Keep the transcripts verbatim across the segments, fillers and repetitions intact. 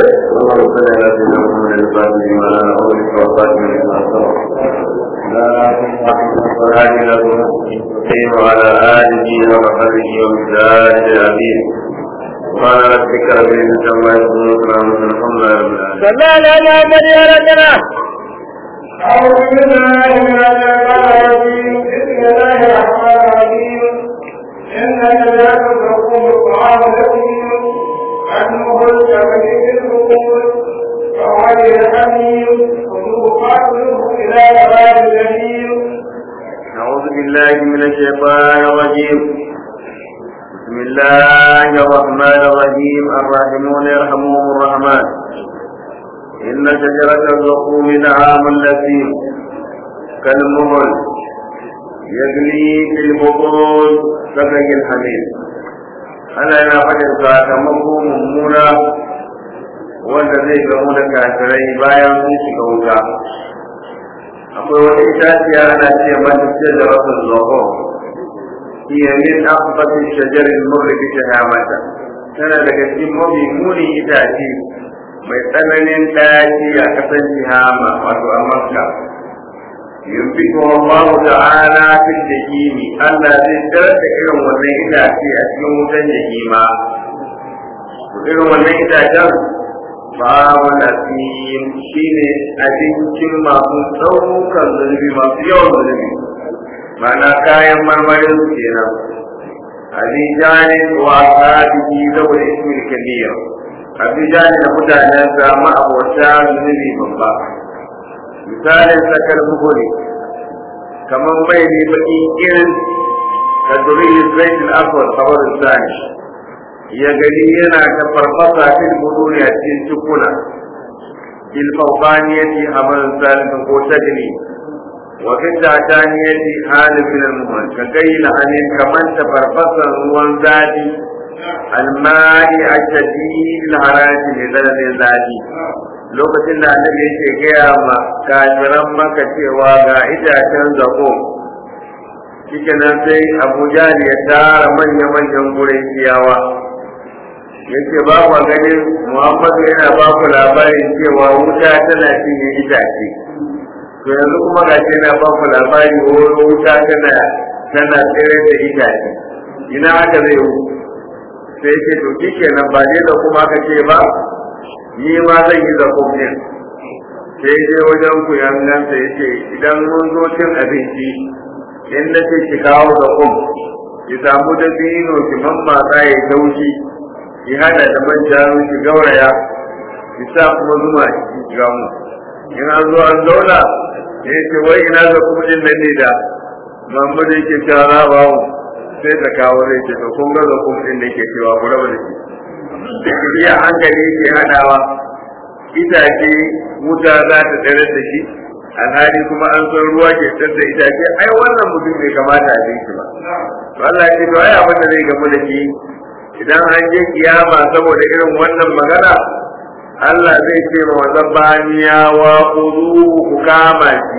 اللهم صل على سيدنا محمد الفاتح وعلى اله وصحبه وسلم لا تنسى له وعلى اله وصحبه ومزاج العظيم وعلى ربك رب العزه عما يصفون وسلام على المرسلين صلى الله عليه وسلم. أعوذ بالله من الشيطان الرجيم بسم الله الرحمن الرحيم إن الذين تقوم الطعام لكم أنه الكبير الرسول فوالي الحميم خذوه فاعتلوه إلى سواء الجحيم. أعوذ بالله من الشيطان الرجيم بسم الله الرحمن الرحيم الراحمون يرحمهم الرحمن إن شجرة الزقوم طعام الأثيم كالمهل يغلي في البطون كغلي الحميم. أنا أنا فجر ساكمكو ممونا wanda zai gamu da kafirai bayan sun shiga wuta. Akwai wata itaciya ana ce mata shajaratul zakum hiya min aqbati shajaril murri bi shahamata, tana daga cikin mafi munin itace mai tsananin daji a kasan Tihama wato a Makka. Yumbiku Allah ta'ala fil jahimi, Allah zai tarar da irin wannan itace a cikin wutan jahima. Irin wannan itacen babu nasim shine abincin masu ɗaukan zunubi masu yawan zunubi, mana kayan marmarin su kenan. Abijanin wa sabihi saboda ismil kabir, abijani da mutanen sa ma'abota zunubi babba. Misalin sakar buhuri kamar mai ne baki irin kaduri zaitin aswad kawar sani ya gani yana ta farfasa fil buduri a cikin cikuna bil fawbaniyati amal salim ko tajli wa fil dataniyati halin min al muhal ka gaila anin kaman ta farfasa ruwan zafi almai ashadid al harati li dalil zafi. Lokacin da annabi yake gaya ma kafiran Makka cewa ga itacen zako, shike nan sai Abu Jahl ya tara manya-manyan Qurayshiyawa yace ba ku ganin Muhammadu yana ba ku labarin cewa wuta tana cinye itace, to yanzu kuma ga shi yana ba ku labari wuta tana tana tsere da itace, ina haka zai yi? Sai ce to shike nan ba ne da kuma aka ce ba ni ma zan yi zakum din. Sai dai wajen ku yangansa ya ce idan mun zo cin abinci in na ce ki kawo zakum ki samu da dino ki mammatsa ya taushi ki hada da manja ki gauraya ki sa kuma zuma ki gamu. In an zo an zauna ya ce wai ina zakum din nan ne da mamu da yake cewa babu, sai ta kawo zai ce to kun ga zakum din da yake cewa ku raba da shi. Da iya hankali ke hadawa itace wuta za ta tsere da shi, alhali kuma an san ruwa ke tsere da itace, ai wannan mutum bai kamata a yi shi ba. To Allah ya ce to ai abin da zai gamu da shi idan an je kiyama saboda irin wannan magana, Allah zai ce ma wazabaniya wa khudhu ku kama shi,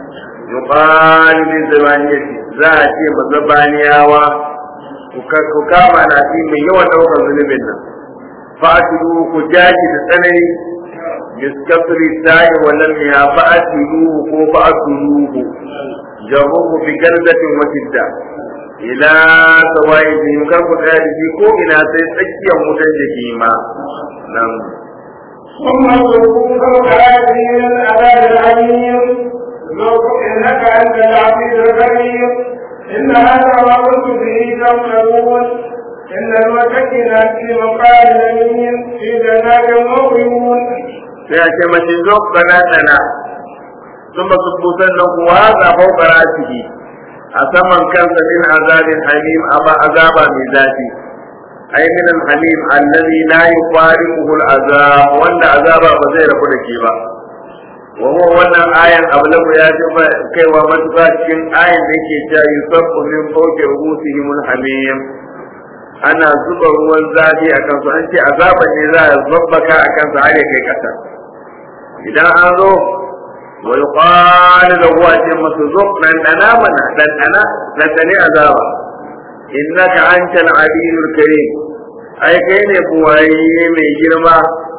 yuqalu min zabaniyati, za a ce mazabaniyawa ku kama na shi mai yawan daukar zunubin nan. فأتلوه كجاج السنة بسكسر الساء ولم يا فأتلوه فأتلوه جروه بجلدة وشدة إلى سواء يمكن ذلك كو إلى سيسكي متجهيما. نعم. ثم تكون فوق هذه الأبد العليم ذوق إنك أنت العزيز الكريم إن هذا ما كنت به تمترون إن المتكئين في مقال أمين في جنات وعيون. سيأتي مجزوك بناتنا ثم تبوسن له هذا فوق رأسه أثمن كنت من عذاب الحميم أبا عذاب بذاته، أي من الحميم الذي لا يفارقه العذاب وأن عذاب بزير كل شيء. وهو وأن آية أبلغ يجب كي ومتفاكين آية التي يصب من فوق رؤوسهم الحميم، ana zuba ruwan zafi a kansu, an ce azaba ne za a zabbaka a kansu har ya kai kasa. Idan an zo wa yuqalu lahu a ce masu zo nan dana mana dan dana dan dane azaba, innaka antal aliyul karim, ai kai ne buwaye mai girma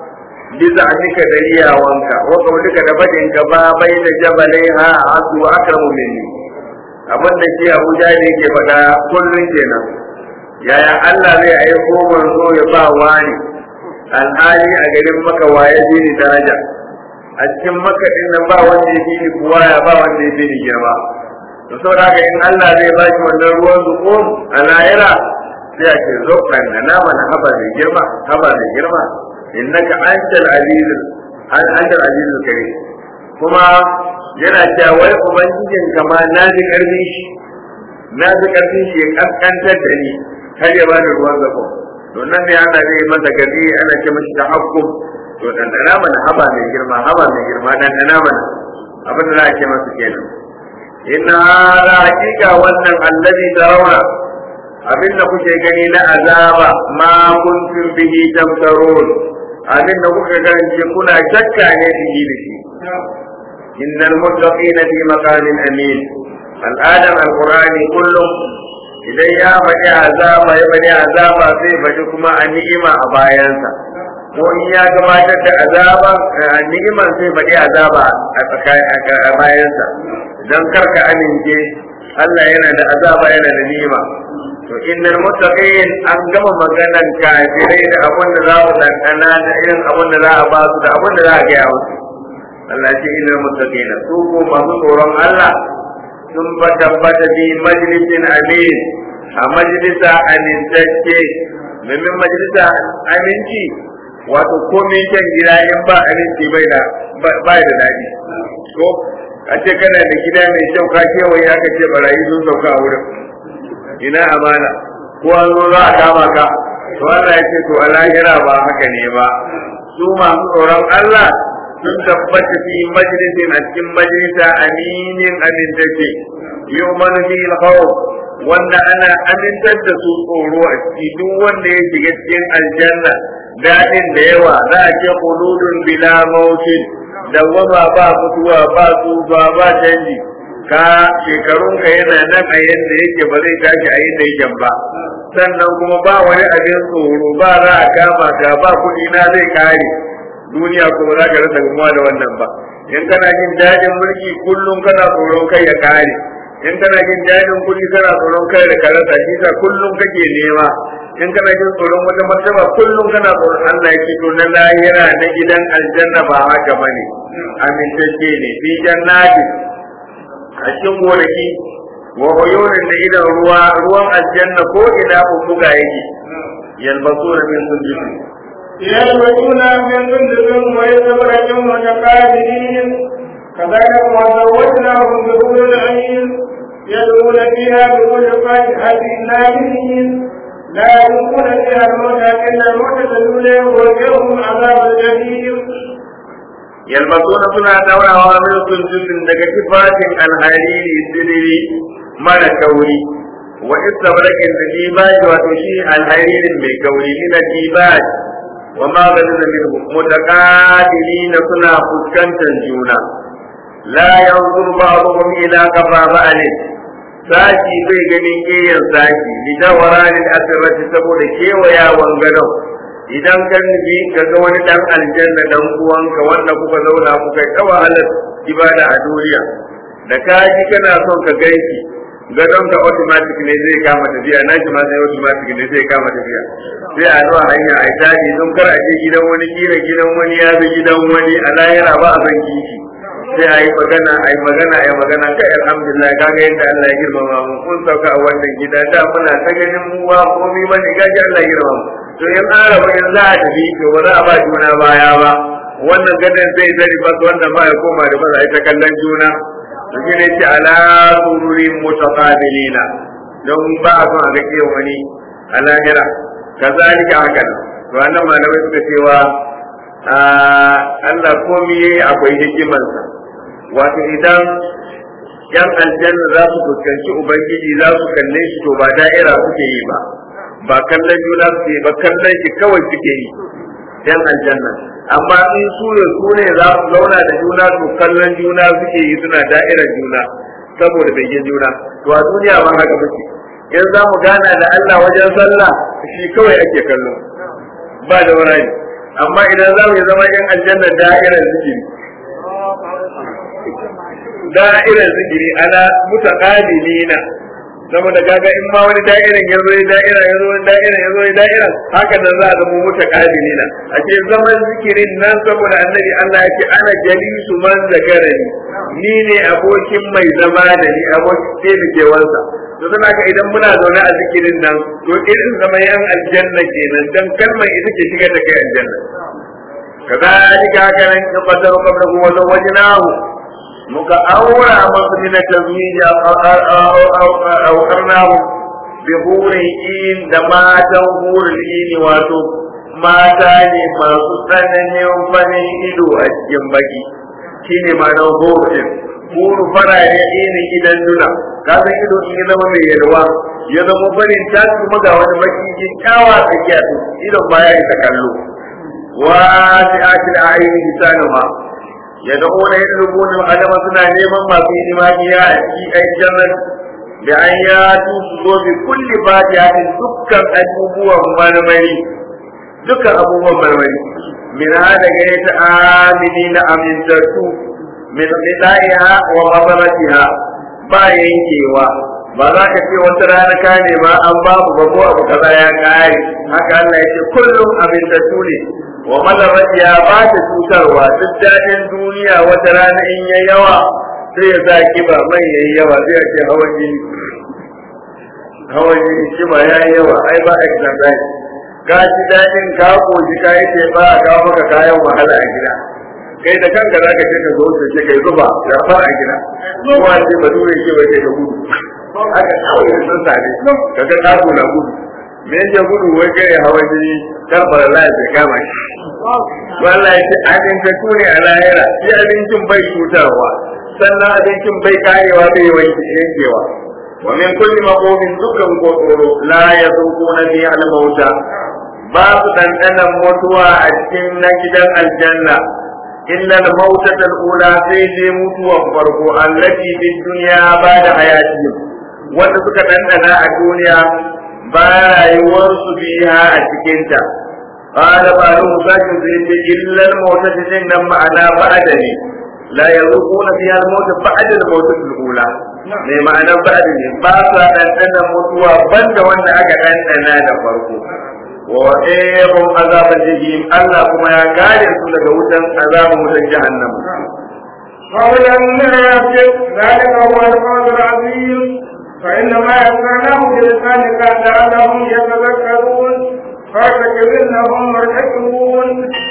bisa anika da iyawanka wa kaulika da fadin ka ba bai da jabalaiha asu akramu minni abin da shi Abu Jahil yake faɗa kullun kenan yaya Allah zai aiko manzo ya ba wani alhali a garin Makka waye ji ni daraja a cikin Makka din nan ba wanda ya fi ni kuwa ya ba wanda ya fi ni girma to saboda haka in Allah zai ba shi wannan ruwan zuƙum a lahira sai a ce zo kan na mana haba mai girma haba mai girma innaka antal aziz an antal aziz karim kuma yana cewa wai ubangijin kama na ji karfin shi na ji karfin shi ya kaskantar da ni har ya bani ruwan zafo to nan ne ana zai masa gari ana ce mashi ta hakkum to dandana mana haba mai girma haba mai girma dandana mana abin da za a ce masa kenan inna la hakika wannan allazi tarawna abin da kuke gani na azaba ma kuntum bihi tamtarun abin da kuka gani kuna shakka ne bihi da shi innal muttaqina fi maqamin amin al'adam alqur'ani kullum idan ya faɗi azaba ya faɗi azaba sai faɗi kuma a ni'ima a bayansa ko in ya gabatar da azaba a ni'iman sai faɗi azaba a bayansa dan karka amince Allah yana da azaba yana da ni'ima to innal muttaqin an gama maganan kafirai da abin da za su dandana da irin abin da za a ba su da abin da za a gaya musu Allah ce innal muttaqin su ko masu tsoron Allah sun ba tabbata bi majlisin amin a majalisa amintacce domin majalisa aminci wato komai kyan gida in ba aminci bai da bai da daɗi ko a ce kana da gida mai kyau ka kewaye aka ce barayi sun sauka a wurin ina amana ko an zo za a kama ka to Allah ya ce to a lahira ba haka ne ba su masu tsoron Allah sun tabbata fi majalisin a cikin majalisa aminin amintacce yu'manu fi al-khawf wanda ana amintar da su tsoro a ciki duk wanda ya shiga cikin aljanna daɗin da yawa za a ce khuludun bila mautin dawwama ba mutuwa ba tsufa ba canji ka shekarun ka yana nan a yadda yake ba zai tashi a yadda yake ba sannan kuma ba wani abin tsoro ba za a kama ka ba kuɗi na zai kare duniya kuma za ka rasa gumuwa da wannan ba in kana jin daɗin mulki kullum kana tsoron kai ya kare in kana jin daɗin kuɗi kana tsoron kai da ka rasa shi sa kullum kake nema in kana jin tsoron wata martaba kullum kana tsoron Allah yake to na lahira na gidan aljanna ba haka bane amintacce ne fi jannati a cikin gonaki wa uyunin da idan ruwa ruwan aljanna ko ina buga yake yalbasuna min sundus يلبسون من سندس ويستبرق متقابلين كذلك وزوجناهم بحور العين يدعون فيها بكل فاكهة آمنين لا يذوقون فيها الموت إلا الموت الذي يوجههم عذاب الجحيم yalbasuna suna daurawa min sundusin daga kifatin alhariri siriri mara kauri wa istabrakin da dibaji wato shi alharirin mai kauri min dibaj wa ma gadana minhu mutaqabilina suna fuskantar juna la yanzur ba'dhum ila qafa ba'alin sashi bai ganin kiyan sashi li dawaranil asrati saboda kewayawan gadon idan kan ji ka ga wani dan aljanna dan uwanka wanda kuka zauna kuka yi wahalar ibada a duniya da ka ji kana son ka gaiki gadon ka automatic ne zai kama tafiya na shi ma sai automatic ne zai kama tafiya sai a zuwa hanya a tashi don kar a je gidan wani kira gidan wani ya bi gidan wani a lahira ba a san kishi sai a yi magana a yi magana a yi magana kai alhamdulillah kaga yadda Allah ya girmama mu kun sauka a wannan gida da muna ta ganin mu ba komai bane gaji Allah ya girmama mu to in an rabu in za a tafi to ba za a ba juna baya ba wannan gadon zai zari ba wannan ba ya koma da ba za a yi ta kallon juna to shi ne ce ala sururin mutaqabilina don ba a son a ga kewa wani a lahira kazalika haka nan to wannan malamai suka cewa Allah komai yayi akwai hikimarsa wato idan yan aljanna za su fuskanci ubangiji za su kalle shi to ba da'ira suke yi ba ba kallon juna suke ba kallon shi kawai suke yi yan aljanna amma in su ne su ne za su zauna da juna to kallon juna suke yi suna da'irar juna saboda begen juna to a duniya ba haka muke in za mu gana da Allah wajen sallah shi kawai ake kallo ba da wurare amma idan za mu zama yan aljanna da'irar zikiri da'irar zikiri ana mutaqabilina saboda kaga in ma wani da'iran ya zo da'ira ya zo da'ira ya zo da'ira haka nan za a zama mutaqabilina a ce zaman zikirin nan saboda annabi Allah ya ce ana jalisu man zakarani ni ne abokin mai zama da ni abokin da kewansa to dan haka idan muna zaune a zikirin nan to irin zama yan aljanna kenan dan kalmar ita ce shigar da kai aljanna kadalika haka nan ya qaddaru qablahu wa zawwajnahu muka aura masu min tazwija aw qarnahu bi hurin in da matan hurin ini wato mata ne masu tsananin farin ido a cikin baki shine ma'anar hurin huru farare ini idan duna ka san ido in ya zama mai yalwa ya zama farin ta kuma ga wani baki kyakkyawa tsakiya idon baya ita kallo wa ta'atil a'yuni hisanuha yad'una yadrubuna al-adama suna neman masu imaniya a cikin ai jannat da an ya tu zo bi kulli fatihatin dukkan abubuwan marmari dukkan abubuwan marmari min hada ga ta aminina amintatu min bidaiha wa mabaratiha ba yankewa ba za ka ce wata rana ka ne ma an babu ba ko abu kaza ya kare haka Allah ya ce kullum amintatu ne wa malarati ya ba ta cutarwa duk daɗin duniya wata rana in ya yawa sai ya sa kiba mai yayi yawa sai ya ce hawan jini hawan jini kiba ya yi yawa ai ba exercise ka ji daɗin ka koji ka yi ce ba a kawo maka kayan wahala a gida kai da kanka za ka ce ka zo su ce kai zuba ya fara a gida kowa ce ba dole ce ba ce ka gudu haka kawai da sun sare ka ga ɗaku na gudu me yake gudu wai kai hawan jini kar fara lafiya bai kama shi wallahi shi abinci ne a lahira shi abincin bai cutarwa sannan abincin bai karewa bai wanke yankewa wa min kulli maqamin dukkan gotoro la yazuquna bi al-mauta ba su dandanan mutuwa a cikin na gidan aljanna illa al-mauta al-ula sai dai mutuwan farko allati fi dunya ba da hayati wanda suka dandana a duniya ba rayuwarsu biya a cikinta قال بعضهم ساكن زي إلا الموت جنة معنا بعدني لا يذوقون فيها الموت بعد الموت الأولى ne ma'anar ba'adi ba sa ɗanɗana mutuwa banda wanda aka ɗanɗana da farko wa ɗayan azabar jahim Allah kuma ya kare su daga wutan azabar wutan jahannam قولا نافذ ذلك هو الفوز العظيم فإنما يسرناه بلسانك لعلهم يتذكرون فارتكبنهم مرتكبون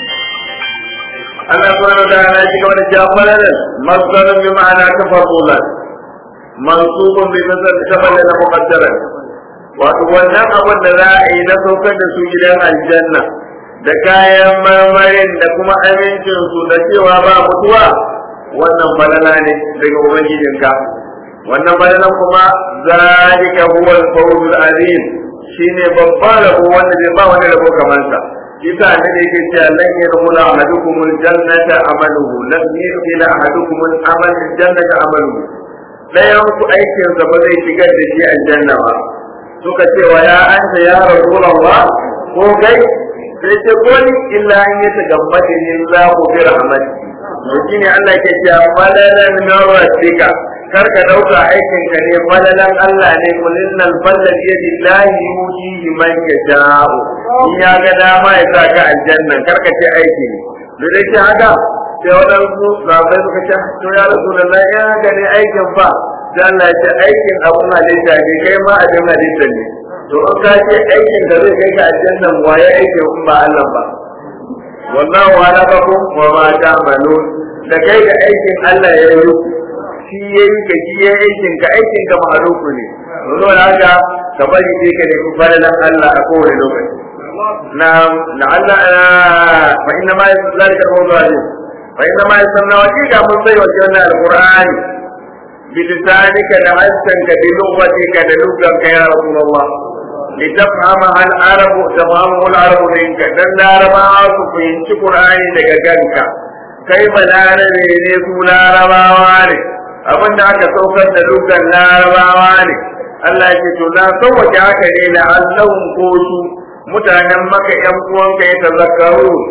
Allah subhanahu wa ta'ala shi kawai jafalan masdarun bi ma'ana tafarrulan mansubun bi masdar tafalan muqaddaran wato wannan abin da za a yi na saukar da su gidan aljanna da kayan marmarin da kuma amincin su da cewa ba mutuwa wannan balala ne daga ubangijinka wannan balalan kuma zalika huwa al-fawzul azim shine babban rabo wanda bai ba wani rabo kamar sa kisa ne da yake cewa lan yadkhula ahadukum aljannata amaluhu lam yadkhula ahadukum al-amal aljannata amaluhu dayan ku aikin sa ba zai shigar da shi aljanna ba suka ce wa ya anta ya rasulullah ko kai sai ce koli illa an yatagammadi lillahu bi rahmatihi to shine Allah yake cewa falalan nawratika kar ka dauka aikin ka ne falalan Allah ne kullal fallal yadillahi yuti man yasha'u in ya ga dama ya sa ka aljanna kar ka ce aiki ne da dai haka sai wadansu sahabbai suka ce to ya rasulullahi ya ga ne aikin fa dan Allah ya ce aikin abun halitta ne kai ma abin halitta ne to in ka ce aikin da zai kai ka aljanna waye aikin in ba Allah ba wallahu alaqakum wa ma ta'malun da kai da aikin Allah ya yi shi yayi ka shi yayi aikin ka aikin ka ma'arufu ne don haka ka bari sai ka nemi falalan Allah a kowane lokaci na la'alla fa inna ma zalika al-mawdu' fa inna ma yasanna wajika mun sai wajen al-Qur'ani bi lisanika da hasanka bi lughatika da luganka ya Rasulullah litafhamaha al-arab tafhamu al-arab minka dan larabawa su fahimci Qur'ani daga ganka kai balarabe ne su larabawa ne abinda aka saukar da dukkan larabawa ne Allah ya ce to na sauke haka ne la allahum ko su mutanen maka yan uwanka ya tazakkaru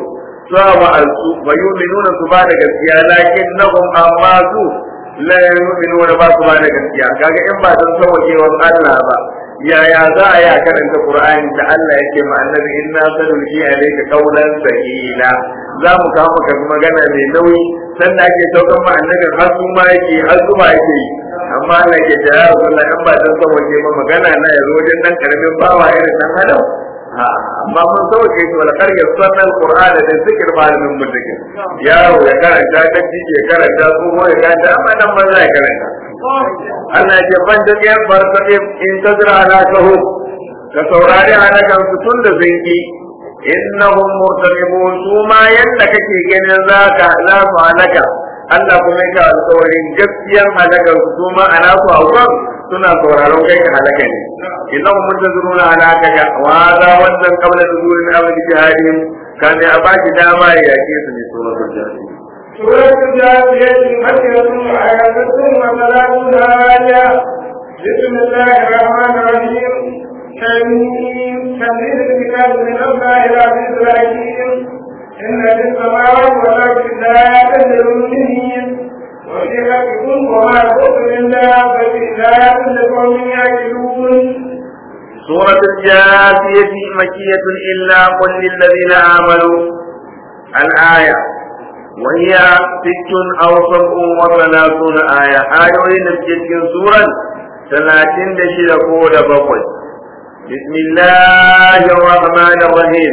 sawa alsu bayuminuna su ba da gaskiya lakinnahum amma su la yu'minuna ba su ba da gaskiya kaga in ba dan saukewan Allah ba yaya za a yi a karanta Qur'ani da Allah yake ma annabi inna sanulqi alayka qawlan thaqila za mu kawo maka magana mai nauyi sannan ake saukan ma annabi har su ma yake har su ma yake yi amma Allah ke da ya Allah in ba dan sauke ba magana na yazo wajen dan karamin bawa irin dan adam amma mun sauke shi wala karya sunan Qur'ani da zikir malamin muddake yaro ya karanta da jiji ya karanta ko ya karanta amma dan ban zai karanta Allah ya ban da yan barkaɗe in tazra ala kahu ka saurari halakan su tun da zinki innahum murtabun su ma yanda kake ganin zaka za su halaka Allah kuma yake alƙawarin gaskiyan halakan su ma ana su aukan suna sauraron kai ka halaka ne innahum muntaziruna halaka wa hada wannan qabla nuzulil amri jihadin kan ya baki dama ya yake su ne suratul jahannam سورة الجاثية مكية آيات وثلاثون آية بسم الله الرحمن الرحيم حميم تنزيل الكتاب من الله العزيز الحكيم إن في السماوات والأرض لآيات للمؤمنين وفي خلقكم وما خلق إلا ففي آيات لقوم يعقلون سورة الجاثية مكية إلا قل للذين آمنوا الآية وهي ست أو سبع وثلاثون آية آيوين في سورة ثلاثين دشير قول بقل بسم الله الرحمن الرحيم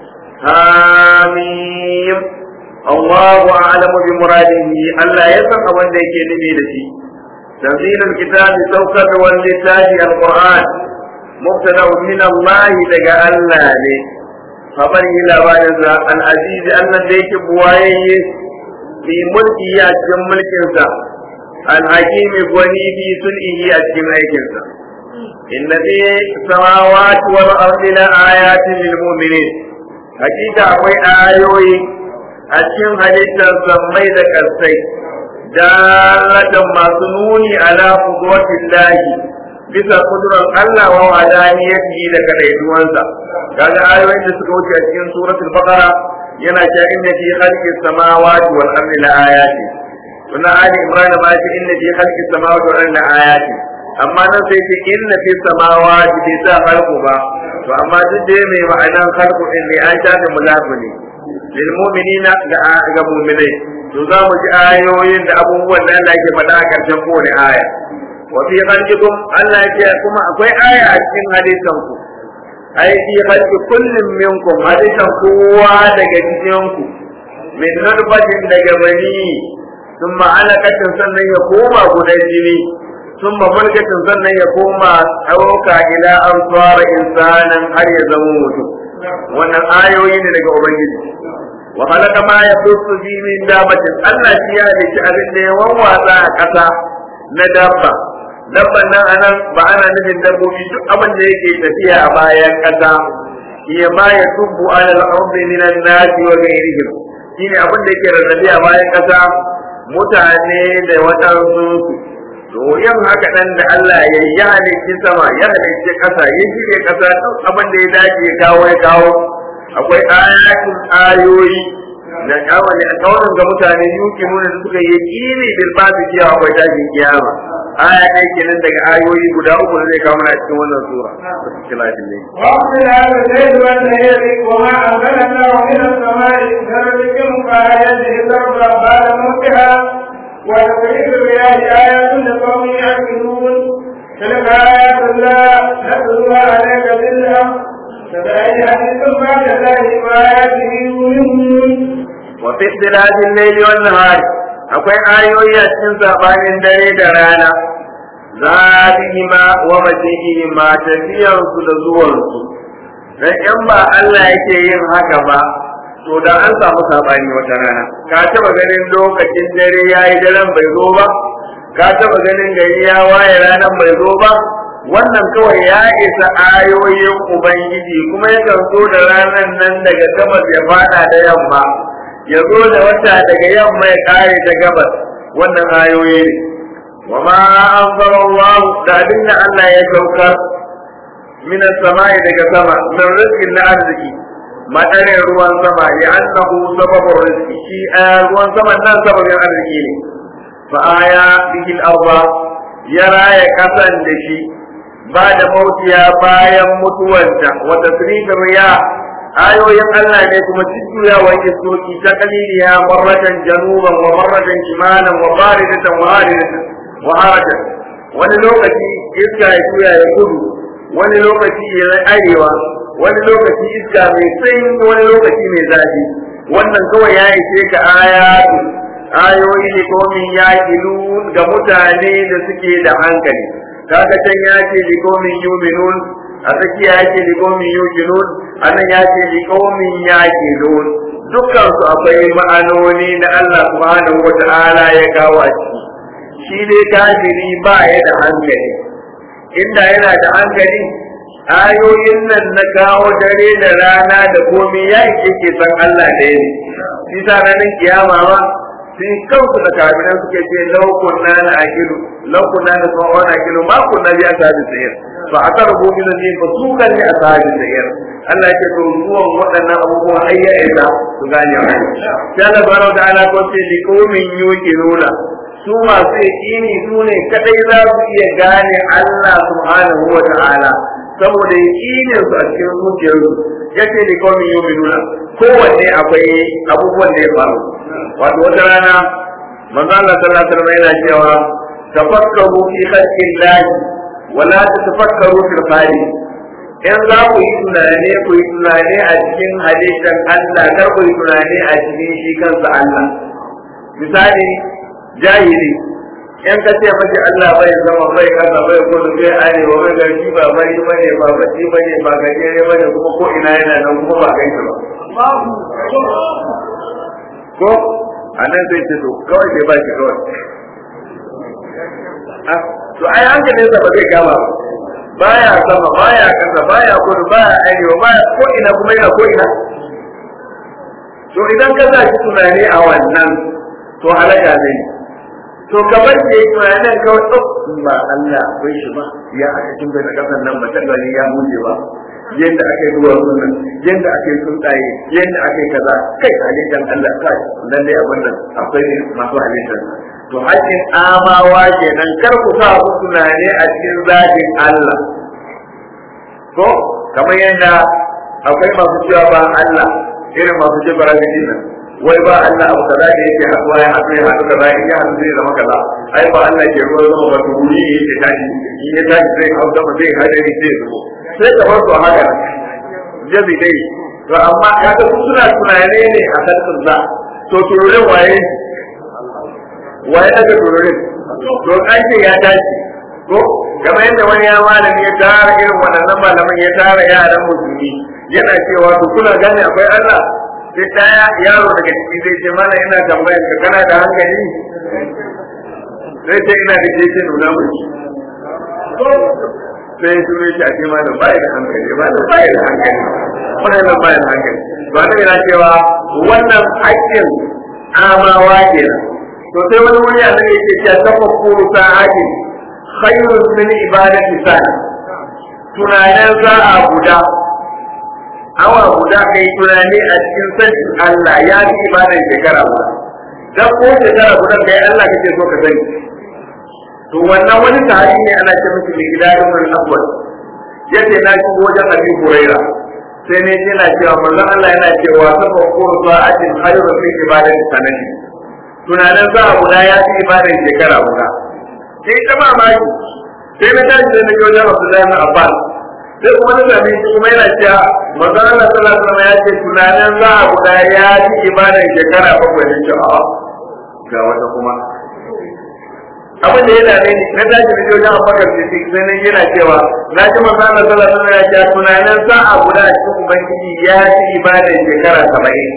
حميم الله أعلم بمراده ألا يسمع من ذيك نبيلتي تنزيل الكتاب سوكر واللتاج القرآن مبتدأ من الله لقى الله لي خبر إلى بعد العزيز أن ذيك بوايه في ملكه أجم ملكنسا الحكيم بني في سنئه أجم أيكنسا إن في السماوات والأرض لآيات للمؤمنين حقيقة أقوي آيوي أجم حديثا سميت كالسي دالة ما سنوني على قدرة الله bisa kudurar Allah wa wadaniyatihi da kadaituwansa kaga ayoyin da suka wuce a cikin suratul baqara yana cewa inna fi khalqis samawati wal ardi la ayati wannan ali imran ma ce inna fi khalqis samawati wal ardi la ayati amma nan sai ce inna fi samawati bi sa khalqu ba to amma duk da mai ma'anan khalqu din ne an ta da mulaku ne lil mu'minina ga mu'minai to za mu ji ayoyin da abubuwan da Allah yake faɗa a ƙarshen kowane aya وفي خلقكم الله يجيكم أكوي آية أجين حديثكم أي في خلق كل منكم حديثكم ودقجيكم من نطفة دقبني ثم علقة سنة يقوم قدجني ثم ملكة سنة يقوم أوكا إلى أنصار إنسانا هل يزموت وانا آيوين لقوبنجي وخلق ما يبث في من دابة الله سيادة شأبن ووضع كذا ندابة dabban nan anan ba ana nufin dabbobi duk abin da yake tafiya a bayan kasa ya ma ya tubu ala al-ardi min an-nas wa ghayrihim shine abin da yake rarrabe a bayan kasa mutane da wadansu to yin haka dan da Allah ya yi halicci sama ya halicci kasa ya shirye kasa duk abin da ya dace ya kawo ya kawo akwai ayatin ayoyi da kawo ne a kawai ga mutane yuki nuna da suka yi kiri bil basu cewa akwai tashin kiyama aya ɗaya kenan daga ayoyi guda uku da zai kawo mana cikin wannan sura ta cikin lafin ne. Wa'afin da aka zai zuwa da ya yi kuma an gana na wani na samari da rikin kayan da ya zarba ba da mutiha wa da kuri da ya yi ayatun da kawai ya fi nun tilka ayatun la na zuwa a daga zilla da da ayi hadisun ba da zai ba ya fi nun. Wa fi ikhtilafin laili wan nahari akwai ayoyi a cikin sabanin dare da rana zabihima wa majihima tafiyar su da zuwan su dan in ba Allah yake yin haka ba to da an samu sabani wata rana ka taba ganin lokacin dare yayi daren bai zo ba ka taba ganin gari ya waye ranan bai zo ba wannan kawai ya isa ayoyin ubangiji kuma yakan zo da ranan nan daga gabas ya fada da yamma ya zo da wata daga yamma ya kare ta gabas wannan ayoyi ne wa ma anzala Allah da abinda Allah ya saukar min as-sama'i daga sama min rizqin na arziki madarin ruwan sama ya annahu sababur rizqi shi ruwan sama nan sababin arziki ne fa aya bihi al-arba ya raya kasan da shi ba da mautiya bayan mutuwanta wa tasrifin riya ayoyin Allah ne kuma jujjuyawa iskoki ta kaliliya marratan januban wa marratan shimalan wa baridatan wa haridatan wa haratan wani lokaci iska ya juya ya kudu wani lokaci ya arewa wani lokaci iska mai sanyi wani lokaci mai zafi wannan kawai ya ishe ka ayatu ayoyi ne ko min yaqilun ga mutane da suke da hankali kaga can ya ce li qaumin yu'minun a tsakiya ya ce li qaumin yuqinun anan ya ce li qaumin yaqilun dukkan su akwai ma'anoni da Allah subhanahu wata'ala ya kawo a ciki shi dai kafiri ba ya da hankali inda yana da hankali ayoyin nan na kawo dare da rana da komai ya ike ke san Allah ɗaya ne shi sa ranar kiyama ba sun kansu da kafiran suke ce laukun na na akilu laukun na na tsohon akilu ma kun na biya sabi sayar fa a kan rubu min ne fa su kan ne a sabi sayar Allah ke to zuwan waɗannan abubuwan ayya isa su gane wa sai Allah subhanahu wa ta'ala ko ce li qaumin yuqinuna su masu yaƙini su ne kadai za su iya gane Allah subhanahu wa ta'ala saboda yaƙinin su a cikin zuciyarsu yace li qaumin yuqinuna kowanne akwai abubuwan da ya faru wato wata rana manzo Allah sallallahu alaihi wasallam yana cewa tafakkaru fi khalqillah wa la tatafakkaru fil khaliq in za ku yi tunani ku yi tunani a cikin halittar Allah kar ku yi tunani a cikin shi kansa Allah misali jahili in ka ce mace Allah bai zama bai kasa bai kudu bai arewa bai garki ba bai bane ba bace bane ba gajere bane kuma ko ina yana nan kuma ba gaisa ba ko a nan zai ce to kawai sai ba shi kawai to ai hankalin sa ba zai kama ba baya sama baya kasa baya kudu baya arewa baya ko ina kuma yana ko ina to idan ka sa shi tunani a wannan to halaka ne to kamar da yake tunanin kawai to ba Allah bai shi ba ya aka kin bai da kasan nan ba ta gani ya muje ba yadda aka yi ruwan sunan yadda aka yi tsuntsaye yadda aka yi kaza kai halittar Allah kai nan dai abin nan akwai ne masu halittar to hakkin amawa kenan kar ku sa ku tunane a cikin zatin Allah ko kamar yadda akwai masu cewa ba Allah irin masu jibara gidi nan wai ba Allah abu kaza da yake haɗuwa ya haɗu ya haɗu kaza in ya haɗu zai zama kaza ai ba Allah ke ruwan zama ba to wuri yake tashi in ya tashi zai hau zama zai hadari zai zubo sai ka bar su a haka jabi dai to amma kaga su suna tunane ne a kan za to tururin waye waye daga tururin to an ce ya tashi ko kamar yadda wani ya malami ya tara irin waɗannan malaman ya tara yaran musulmi yana cewa to kuna gane akwai Allah sai daya yaro daga ciki zai ce mana ina tambayar ka kana da hankali sai ce ina da keke nuna mu sai su ne shi a ce ma da bai da hankali ba da bai da hankali wannan nan bai da hankali ba da yana cewa wannan haƙƙin amawa kenan to sai wani wuri a nan yake cewa tafakkuru sa'ati khairun min ibadati sa'a tunanin sa'a guda awa guda kai tunani a cikin sanin Allah ya fi ibadan shekara guda dan ko shekara guda kai Allah kake so ka sani to wannan wani sahabi ne ana ce miki gidarin al-awwal yace na shigo wajen Abi Huraira sai ne yana cewa manzon Allah yana cewa tafakkur sa'atin khairun min ibadati sanati tunanin sa'a guda ya fi ibadan shekara guda sai ta mamaki sai na tashi da nake wajen Abdullahi ibn Abbas sai kuma da sami shi kuma yana cewa manzon Allah sallallahu alaihi wasallam ya ce tunanin sa'a guda ya fi ibadan shekara bakwai ne ce a ga wata kuma abin da ya dame ni na tashi da wajen Abubakar Siddiq sai nan yana cewa na ji manzon Allah sallallahu alaihi wasallam ya ce tunanin sa'a guda a cikin ubangiji ya fi ibadan shekara saba'in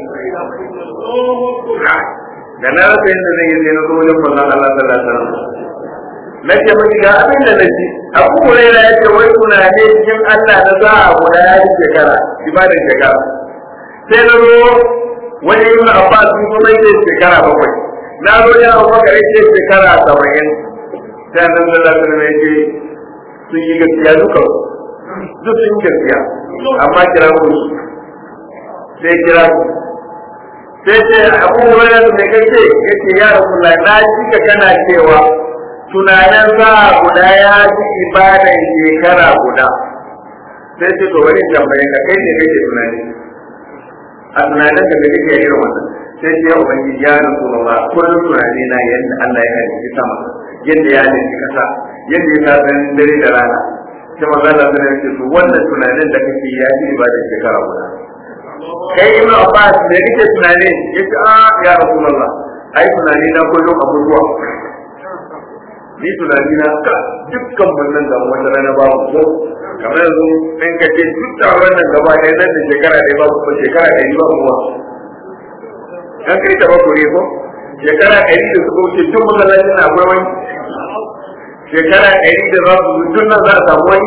da na rasa yadda zai yi sai na zo wajen manzon Allah sallallahu alaihi wasallam na ce miki ga abin da nake Abu Hurairah ya ce wai kuna ne cikin Allah da za a guda ya yi shekara ibadar shekara sai na zo wani ibn Abbas kuma mai ce shekara bakwai na zo ya Abu Bakar ya ce shekara saba'in sai nan da Allah ne ya ce sun yi gaskiya duka duk sun gaskiya amma kira mu sai kira su sai ce Abu Hurairah da kai ce yace ya Rasulullah na ji ka kana cewa tunanin sa guda ya ji ibadan shekara guda sai ce to wani tambaye ka kai ne kake tunani a tunanin da kake irin wannan sai ce ubangiji ya Rasulullah kullum tunani na yadda Allah ya halitta sama yadda ya halitta kasa yadda ya san dare da rana sai manzo Allah ya ce to wannan tunanin da kake ya ji ibadan shekara guda kai Ibn Abbas da kake tunani yace a ya Rasulullah ai tunani na kullum abubuwa ni tunani na ka dukkan wannan da wata rana babu ko kamar yanzu in ka ce duk da wannan gaba ɗaya nan da shekara ɗaya babu ko shekara ɗari babu kuma kan kai ta baku ne ko shekara ɗari da suka wuce duk masallacin na akwai wani shekara ɗari da za su duk nan za a samu wani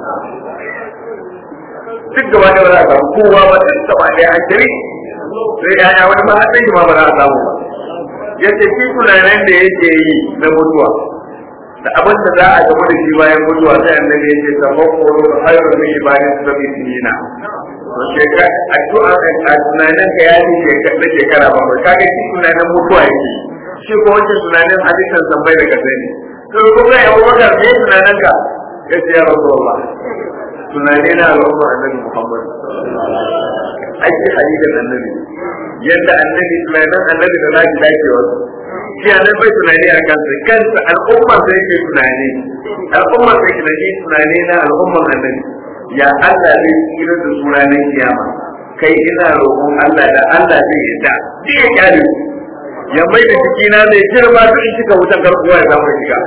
duk gaba ɗaya ba za a samu kowa ba duk gaba ɗaya an shiri sai yaya wani ma har ɗan ma ba za a samu ba yace shi tunanin da yake yi na mutuwa da abin da za a gaba da shi bayan mutuwa sai annabi yace tafakkuru khairu min ibadati sab'i sinina to shekara addu'a a tunanin ka yayi shekara da shekara ba kaga shi tunanin mutuwa yake shi ko wancan tunanin hadisin zambai da kaza ne to ko ga yawo wakar ne tunanin ka yace ya rasulullah tunani na al'umma annabi Muhammad aiki hadisin annabi yadda annabi tunanin annabi da zaki dacewa shi a nan bai tunani a kansa kansa al'ummar sai ke tunani al'ummar sai ke tunani na al'ummar annabi ya Allah zai tsira da su ranar kiyama kai ina roƙon Allah da Allah zai yadda shi ya kyale ya mai da jikina zai girma su in cika wutan garkuwa ya samu shiga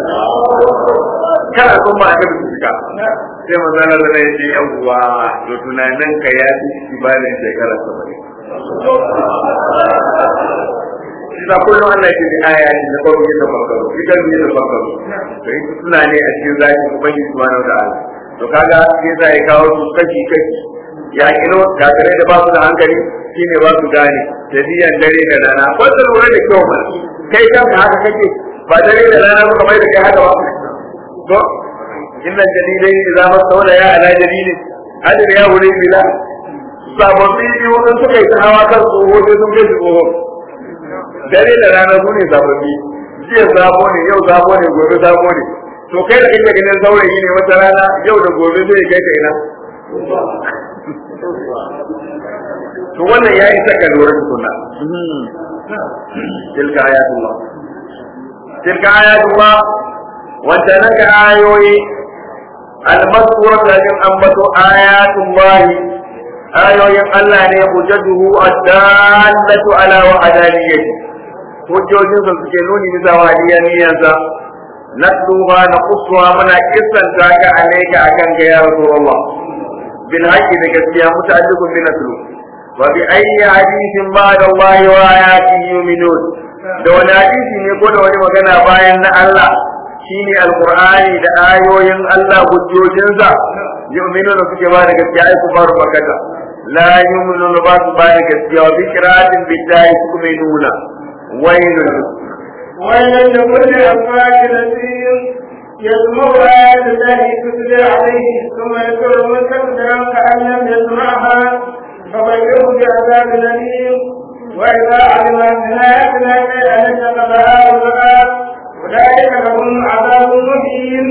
kana al'umma annabi su shiga sai manzo Allah zai ce yawwa to tunanin ka ya fi ibadan shekara saba'in Ina kullum Allah ke da aya ne da babu yadda farkaro, ita ne da farkaro. To ita suna ne a cikin zaki Ubangiji subhanahu ta'ala. To kaga sai za ya kawo su kashi kashi. Ya kilo kafirai da ba su da hankali shine ba su gane tafiyan dare da rana. Wanda lura da kyau ma. Kai kanka haka kake ba dare da rana muka mai da kai haka ba. To inna jalilai idza masawla ya ala jalilin ajr ya wuri bila. Sababbi biyu sun suka yi ta hawa kan tsoho sai sun kai tsoho. Dare da rana su ne sababbi jiya zabo ne yau zabo ne gobe zabo ne to kai da kake ganin saurayi ne wata rana yau da gobe zai kai ka ina to wannan ya isa ka lura da sunna tilka ayatullah tilka ayatullah wanda nan ga ayoyi al-maswar da jin ambato ayatullah ayoyin Allah ne hujjatuhu ad-dallatu ala wahdaniyati hujjojin sa suke nuni bisa wahdaniyarsa natluha naqussuha muna kissanta ka alayka akan ga ya rasulullah bil haqqi da gaskiya muta'alliqun bi natlu wa bi ayyi hadithin ba'da Allah wa ayatihi yu'minun da wani hadisi ne ko da wani magana bayan na Allah shine alqur'ani da ayoyin Allah hujjojinsa yu'minuna suke ba da gaskiya ai kufaru makata la yu'minuna ba su ba da gaskiya wa bikratin billahi yu'minuna wailun wailun likulli afwakin athim يسمع آيات الله تتلى عليه ثم يقول مستكبرا كأن لم يسمعها فبشره بعذاب أليم وإذا علم من آياتنا شيئا اتخذها هزءا أولئك لهم عذاب مهين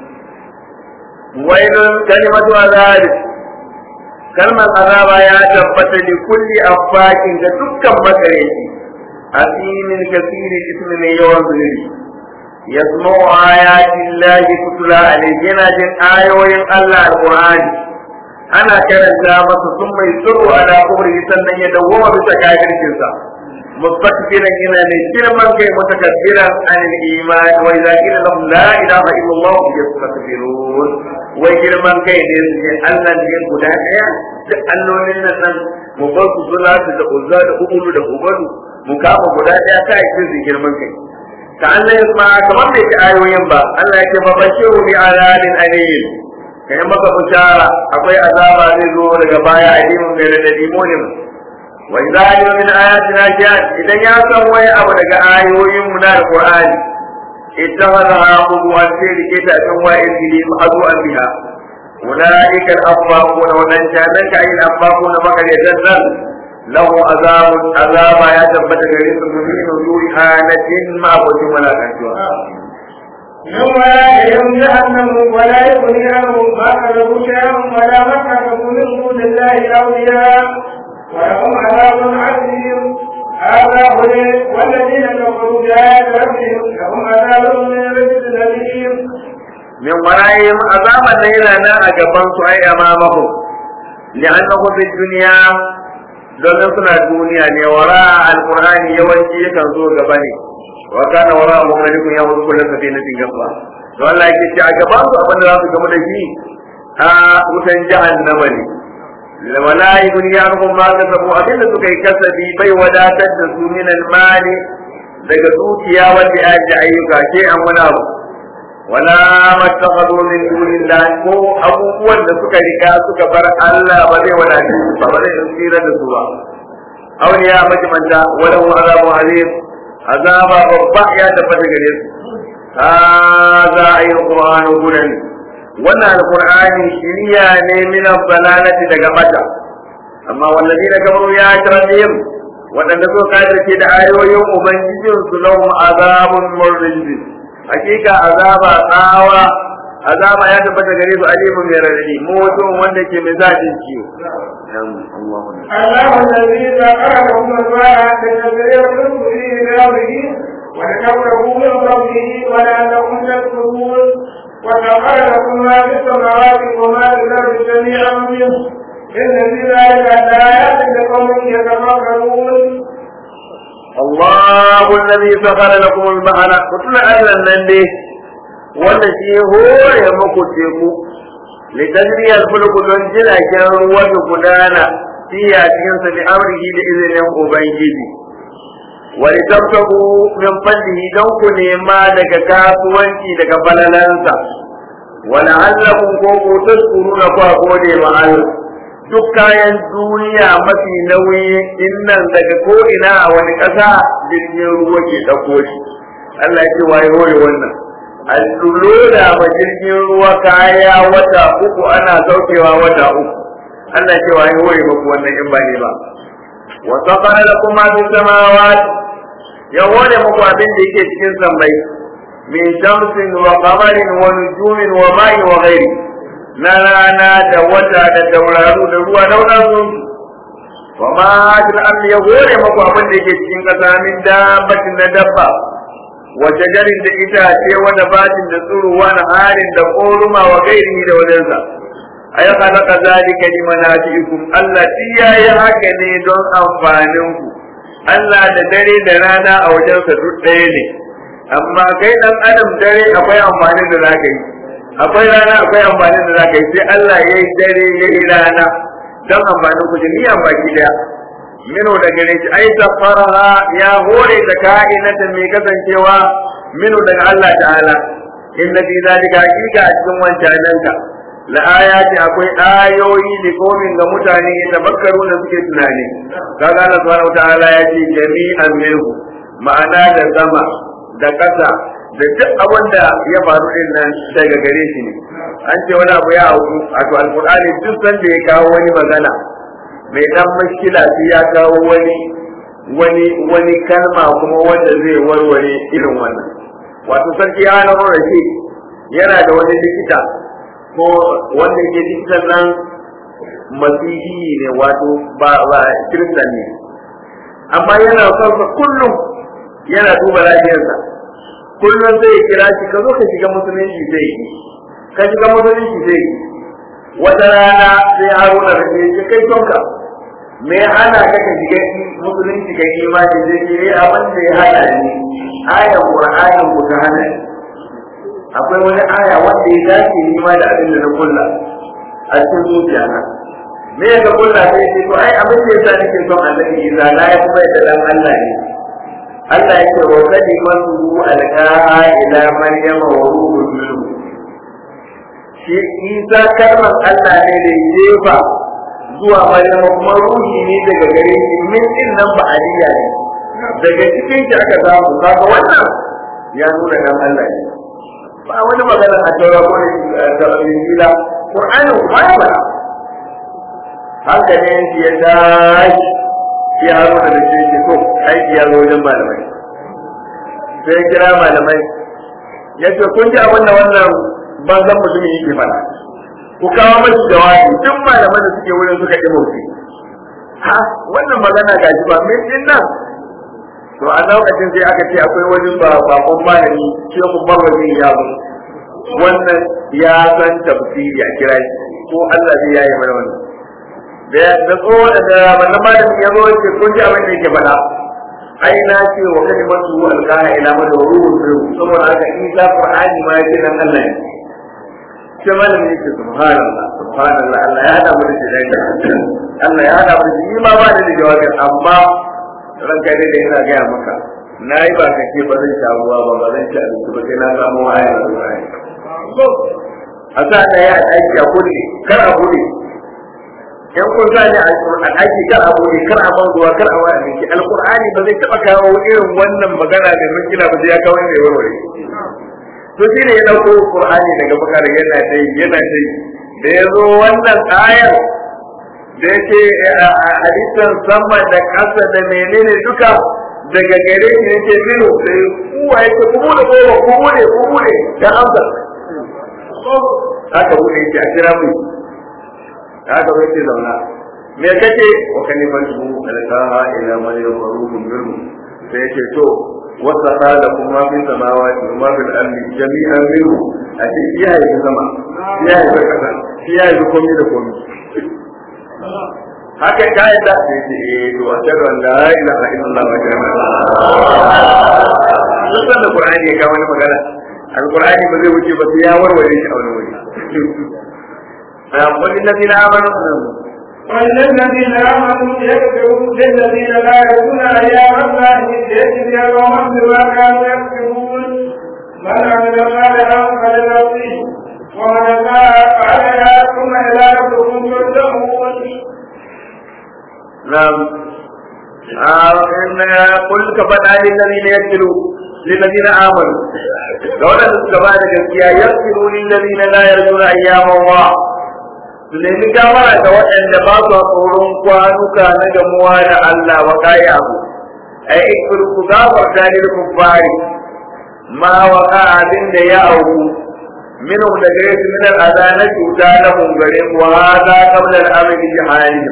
ويل كلمة عذاب كلمة عذاب يا تبت لكل أفاك تتكم مكريتي أثيم كثير اسم من يوم ذنبي يسمع آيات الله تتلى عليه جن آيوين الله القرآن أنا كرنتا masa sun mai suru ala kubri sannan ya dawwama bisa kafircinsa مستكبرا إلى نجرما كي متكبرا عن الإيمان وإذا قيل لهم لا إله إلا الله يستكبرون وجرما كي نجرما ألا نجرما دائما لأنه لنا مبارك صلاة لأوزاد أقول لأقول مكام قدائما كي نجرما كي كأن يسمع كمان لك آيو ينبا ألا يتبشر بعذاب أليم كما بشارة أقوي عذاب نزول لقبايا أليم من الذي مولم وإذا علم من آياتنا شيئا إذا يأتوا ويأبوا آيوهم من القرآن اتخذها قدوة سيركة سواء الكريم أدوءا بها أولئك الأفاقون وننشانك أي الأفاقون فقد يتنزل lahu azabun azaba ya tabbata gare su min nuzuri hanatin ma abutin malakantuwa يوم يوم جهنم ولا يغني عنهم ما كسبوا شيئا ولا ما كسبوا من دون الله اولياء ولهم عذاب عظيم هذا هدى والذين كفروا بآيات ربهم لهم عذاب من رجل أليم من ورائهم عذابا ليلنا أجبان سعي أمامهم لأنه في الدنيا domin suna duniya ne wara alqur'ani yawanci yakan zo gaba ne wa kana wara mu'minun ya wuce kullun safinatin gaba to Allah yake ce a gaban su abin da za su gamu da shi a wutan jahannama ne wala yunyaruhum ma kasabu abin da suka yi kasabi bai wadatar da su min almali daga dukiya wanda ya ji ayyuka ke an wani abu wala mattakhadhu min dunillahi ko abubuwan da suka riga suka bar Allah ba zai wadace su ba ba zai tsira da su ba awliya majmanta wala azabu alim azaba babba ya tabbata gare su hadha ayyul qur'anu hudan wannan alqur'ani shiriya ne min ad-dalalati daga mata amma walladina kafaru ya tarjim wadanda suka kafirce da ayoyin ubangijinsu lahum azabun murrijin hakika azaba tsawa azaba ya tabbata gare su alimun mai radadi mutum wanda ke mai zafin ciwo الله الذي ذكركم الباء لتجريكم في بابه ولتبلغوا من فضله ولعلكم تشكرون وسخر لكم ما في السماوات وما في الارض جميعا منه ان في ذلك لآيات لقوم يتفكرون الله الذي سخر لكم البحر قتل أهل النبي والذي هو يمكتكم لتجري الفلك تنزل كان وتكدانا فيها تنس بأمره بإذن أبنجي ولتبتغوا من فضله دونك ما لك كاسوانتي لك فللنسا ولعلكم كوكو تذكرون فأقول معه duk kayan duniya mafi nauyi innan daga ko ina a wani ƙasa jirgin ruwa ke ɗauko shi Allah ya ce waye hore wannan an da ma jirgin ruwa kaya wata uku ana saukewa wata uku Allah ya ce waye hore muku wannan in ba ne ba wa saqala lakum ma fi samawati ya hore muku abin da yake cikin sammai min shamsin wa qamarin wa nujumin wa ma'in wa ghairi na rana da wata da tauraru da ruwa daunan wa ma ajil an ya hore maku abin da yake cikin kasa min dabbatin na dabba wa shajarin da itace wa nabatin da tsuruwa na harin da koruma wa gairihi da wajensa ay khalaqa zalika limanatikum Allah yayi haka ne don amfanin ku Allah da dare da rana a wajensa duk ɗaya ne amma kai dan adam dare akwai amfanin da zaka yi akwai rana akwai amfani da zaka yi sai Allah ya yi dare ya yi rana don amfanin ku jami'an baki daya mino da gare shi ai safaraha ya hore ta ka'inata mai kasancewa mino daga Allah ta'ala inna fi zalika hakika a cikin wancanan ka la ayati akwai ayoyi da komin ga mutane da bakkaru da suke tunani kaga Allah subhanahu ta'ala ya ce jami'an minhu ma'ana da sama da kasa da duk abin da ya faru din nan daga gare shi ne an ce wani abu ya auku a to alqur'ani duk sanda ya kawo wani magana mai dan mushkila sai ya kawo wani wani wani kalma kuma wanda zai warware irin wannan wato sarki ya na rashi yana da wani likita ko wanda yake likitan nan masihi ne wato ba ba kiristan ne amma yana son kullum yana duba lafiyarsa kullum zai kira shi ka zo ka shiga musulunci zai yi ka shiga musulunci zai yi wata rana sai haruna da ke ce kai tonka me hana ka ka shiga musulunci ka yi ma ce zai yi abin da ya hana ni ayan qur'anin ku ta hana ni akwai wani aya wanda ya dace ni ma da abin da na kulla a cikin zuciya na me ka kulla sai ce to ai abin da yasa nake son annabi Isa na ya kuma da dan Allah ne Allah yake wa kalimatu alqaha ila maryam wa ruhun minhu shi Isa kalmar Allah ne da jefa zuwa maryam kuma ruhi ne daga gare shi min din nan ba aliya ne daga cikin shi aka samu kaga wannan ya nuna dan Allah ne ba wani magana a taura ko da injila Qur'ani ba ba haka ne shi ya tashi sai Haruna da shi ce to aiki ya zo wajen malamai sai kira malamai ya ce kun ji abin da wannan banzan mutumin yake faɗa ku kawo mashi jawabi duk malaman da suke wurin suka ƙi motsi ha wannan magana gashi ba mai din nan to a lokacin sai aka ce akwai wani bakon malami shehu marwazi ya zo wannan ya san tafsiri a kira shi ko Allah zai yaye mana wannan da da tsohon da wannan malami ya zo ce kun ji abin da yake faɗa ai na ce wa kalimatu alqaha ila ma da ruhul ruh saboda haka in za qur'ani ma yake nan Allah ne sai malami yake subhanallah subhanallah Allah ya hada mu da shi Allah ya hada mu shi ma ba da jawabi amma ranka dai da ina ga maka nayi ba kake ba zan sha ruwa ba ba zan ci abinci ba sai na samu aya da ruwa a sa da ya aiki a kulle kar a bude yan kun sa ne a aiki kar a bude kar a man ruwa kar a wani abinci alqur'ani ba zai taba kawo irin wannan magana da mun kila ba sai ya kawo ne warware to shi ne ya dauko qur'ani daga bakara yana dai yana dai da yazo wannan ayar da yake hadisan sama da kasa da menene duka daga gare shi yake mino sai kuwa yake kuma da kowa kuma ne kuma ne da amsa haka bude yake a kira mu haka yake zauna me kake wa kalimatu alqaha ila man yaruhum minhu sai yake to wasa da kuma fi samawati wa fil ardi jami'an minhu a cikin ya yi sama ya yi kasa ya yi komai da komai haka kai da sai ce eh to ashhadu an la ilaha illallah wa ashhadu anna da Qur'ani ya kawo magana al-Qur'ani ba zai wuce ba sai ya warware shi a wani wuri amma الذين آمنوا والذين آمنوا يكفرون بالذين لا يرجون أيام الله ليجزي قوما بما كانوا يكسبون من عمل صالحا فلنفسه ومن أساء فعليها ثم إلى ربكم ترجعون. نعم إن قل كفتا للذين يكفرون للذين آمنوا لو لم تكفى لجزيا يكفرون للذين لا يرجون أيام الله su nemi gafara ga waɗanda ba su tsoron kwanuka na gamuwa da Allah wa kayi abu ai ikfir ku gafarta lil kuffari ma wa abin da ya auku minhum da gare su min al'azana cuta na gare ku hada qabla al-amri bi halihim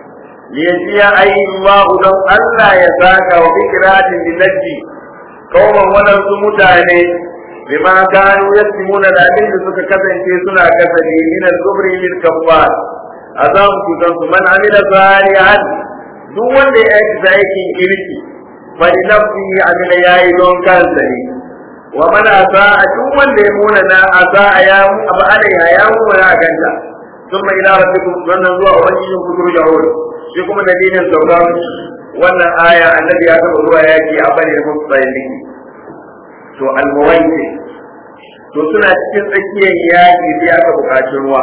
yajiya ayi Allah don Allah ya saka wa fikratin lillahi qauman wannan su mutane bima kanu yasmuna da abin da suka kasance suna kasabi min al-kubri lil kaffar azam ku dan man amila salihan duk wanda ya yi aiki kirki fa nafsi amila yayi don kansa ne wa man asa duk wanda ya muna na asa ya mu aba alaiha ya mu na ganta thumma ila rabbikum wannan zuwa ubangijin ku turja'un shi kuma dalilin sauran wannan aya annabi ya taba zuwa yaki a bane musailin to almuwaiti to suna cikin tsakiyar yaƙi sai aka buƙaci ruwa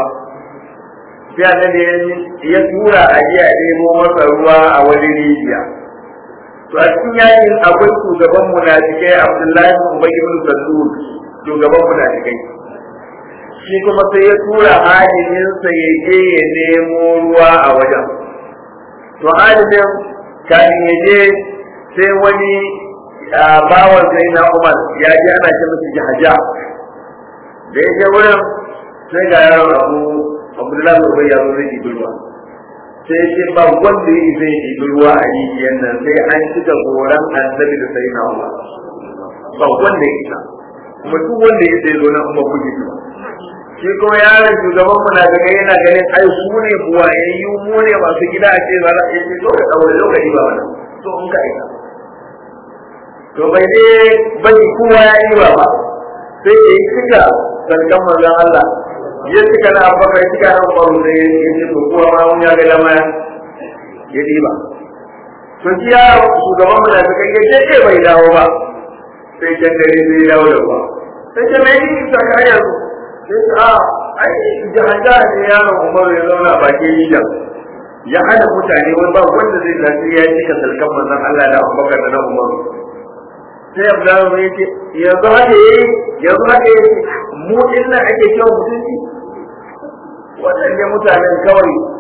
sai annabi ya tura a je a nemo masa ruwa a wani rijiya to a cikin yaƙin akwai shugaban munafikai Abdullahi Ubay ibn Salul shugaban munafikai shi kuma sai ya tura hadimin sa ya je ya nemo ruwa a wajen to hadimin kan ya je sai wani bawan sai na Umar ya ji ana ce masa jahaja da ya je wurin sai ga yaron Abu Abdullahi Ubay ya zo zai yi ruwa sai ya ce ba wanda ya zai yi ruwa a rijiyar nan sai an cika goran annabi da sai na Umar ba wanda ya isa kuma duk wanda ya zai zo nan Umar kuke ba shi kuma yaron shugaban mu na daga yana ganin ai su ne buwayayyu mu ne masu gida a ce za a ce to ka daure lokaci ba wannan to in ka isa to bai dai bani kowa ya yi ba ba sai ya yi cika sarkan manzon Allah ya cika na abubakar ya cika na umaru sai ya ce to kowa ma wani ya ga dama ya diba to shi ya shugaban mu da suka yi ce ce bai dawo ba sai can dare sai ya dawo da ruwa sai ce mai yi ta ka yanzu sai ce a ai jahaja ne yaron umaru ya zauna a bakin rijan ya hana mutane wani ba wanda zai tafi ya cika sarkan manzon Allah da abubakar da na umaru sai Abdullahi ya ce yanzu haka yi yanzu haka yi mu din nan ake cewa mutunci waɗanda mutanen kawai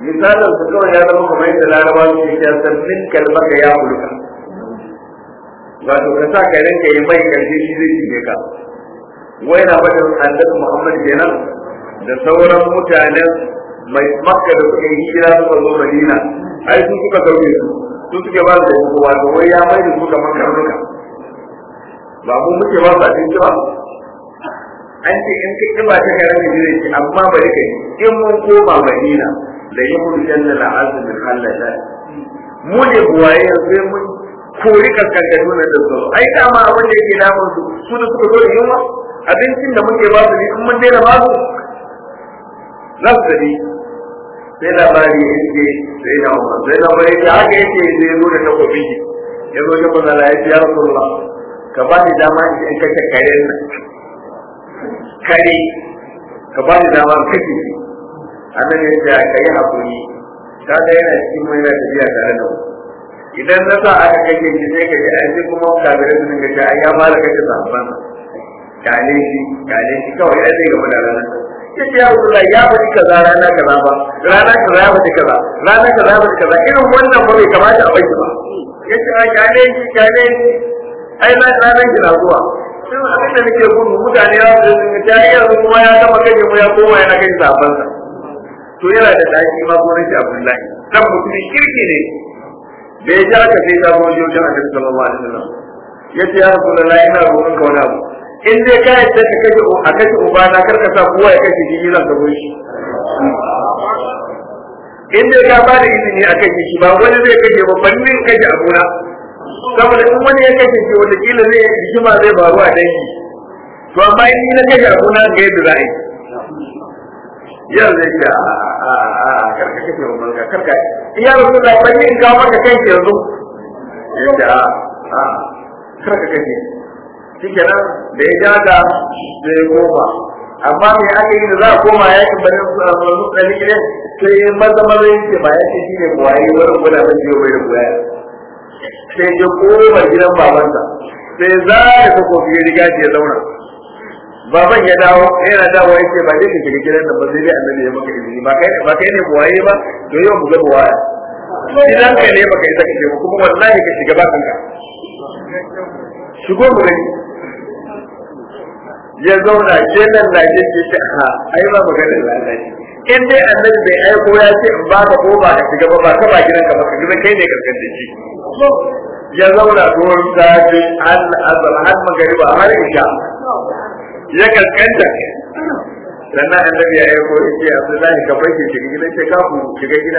misalin su kawai ya zama kamar yadda larabawa su ke sabbin kalmaka ya kulka wato ka sa ka rinka yi mai karshe shi zai shige ka wai na faɗin annabi Muhammad kenan da sauran mutanen mai makka da suka yi hijira suka zo Madina ai su suka sauke su su suke ba su da wato wai ya mai da su kamar karnuka ba mu muke ba su abinci ba an ce in kai kiba ta garin da zai ci amma bari kai in mun koma Madina da yi mun janna la azumin halala mu ne buwaye yanzu mun kori kaskanta nuna da su ai dama abin da yake damun su su da suka zo da yunwa abincin da muke ba su ne in mun daina ba su za su tafi sai labari ya ce sai na umar sai na umar ya haka yake zai zo da takobi ya zo da mazala ya ce ya rasulullah ka ba ni dama in kashe karen nan kare ka ba ni dama in kashe shi annabi ya ce ka yi hakuri ka ga yana cikin mai na tafiya tare da mu idan na sa aka kashe shi sai ka ji an ji kuma kabirai su dinga cewa ya fara kashe sahabban kale shi kale shi kawai ya zai gaba da ranar ya ce ya Rasulullah ya faɗi kaza rana kaza ba rana kaza ya faɗi kaza rana kaza ya faɗi kaza irin wannan ba bai kamata a bai ba ya ce a kale shi kale shi ai na ranar ki na zuwa sun abin da nake gudu mutane ya su dinga ta yanzu kuma ya gama kashe mu ya koma yana kashe sahabban to yana da daki ma ko nake Abdullahi dan mutumin kirki ne da ya ja ka sai ta zo wajen Annabi sallallahu alaihi wasallam yace ya Rasulullah ina roƙon ka wani abu in dai ka yadda ka kashe a kashe uba na karka sa kowa ya kashe shi zan ka shi in dai ka ba da izini a kashe shi ba wani zai kashe ba bannin kashe abuna saboda in wani ya kashe shi wata kila zai hikima zai faru a dangi to amma in na kashe abuna ga yadda za a yi yau zai ce a karka kashe babban ka karka iya rasu da bannin in kawo maka kanki yanzu ya ce a karka kashe shi kenan da ya jaga da ya koma amma mai aka yi da za a koma yakin bayan su a zuwa ɗari gidan sai maza maza yin ce ba ya ce shi ne buwaye wani guda mai jiyo bai da buwaya sai ya koma gidan babansa sai za ya ta kofi ya riga ya zauna baban ya dawo yana dawo ya ce ba zai ka shiga gidan da ba zai dai annabi ya maka izini ba kai ba kai ne buwaye ba to yau mu ga buwaya idan kai ne baka yi saka ce ba kuma wallahi ka shiga ba kanka shigo mu gani ya zauna ke nan na ke ce ha ai ba maganar lalaci in dai annabi bai aiko ya ce in ba ka ko ba ka shiga ba ba ka ba gidan ka ba ka gidan kai ne karkan da shi ya zauna ruwan zafi al azal har magariba har isha ya kaskanta sannan annabi ya aiko ya ce Abdullahi ka bai shi shiga gidan sai ka ku shiga gida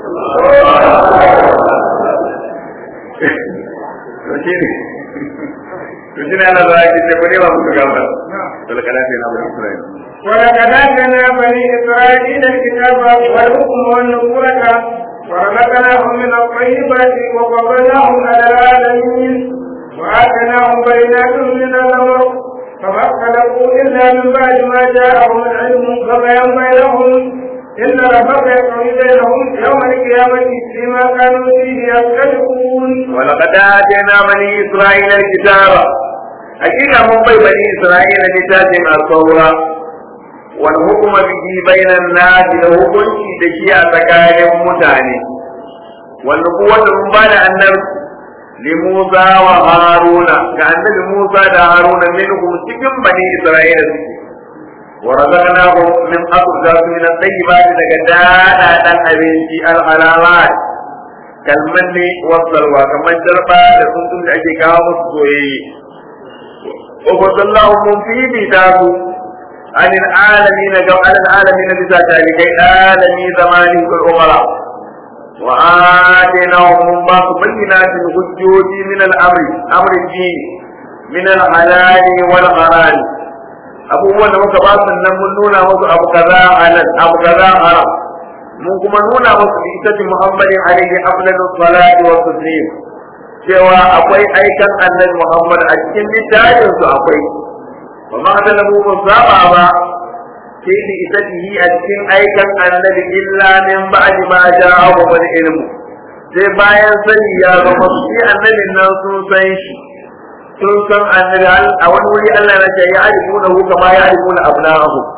to shi ne تجينا على ذلك تقولي ما متقابل ولقد آتينا بني إسرائيل ولقد آتينا بني إسرائيل الكتاب والحكم والنبوة ورزقناهم من الطيبات وفضلناهم على العالمين وآتيناهم بينات من الأمر فما اختلفوا إلا من بعد ما جاءهم العلم بغيا بينهم إن ربك يقضي بينهم يوم القيامة فيما كانوا فيه يختلفون ولقد آتينا بني إسرائيل الكتاب حقيقة من بني إسرائيل الكتاب التوراة والحكم به بين الناس له كنت تشيع تكاين متاني والنبوة من بعد أن لموسى وهارون كأن موسى وهارون منهم سجن بني إسرائيل ورزقناهم من أطيبات من الطيبات لقدانا أن أبنتي الحلالات كالمن والسلوى كما جربا لكنتم لأجيكاهم السوئي وفضلناهم في بيتاكم عن العالمين عن العالمين بذلك العالمين زمانهم كالأمراء وآتيناهم من بعض بينات الحجوج من الأمر أمر الدين من الحلال والحرام abubuwan da muka ba su nan mun nuna musu abu kaza halal abu kaza haram mun kuma nuna musu bi ita Muhammadin alaihi afdalu salati wa taslim cewa akwai aikan annabi Muhammad a cikin littafin su akwai wa ma da mu musaba ba sai bi ita a cikin aikan annabi illa min ba'di ma ja'a wa ilmu sai bayan sani ya zama shi annabin nan sun san shi sun san annabi a wani wuri Allah ya ce ya arifuna hu kama ya arifuna abna'ahu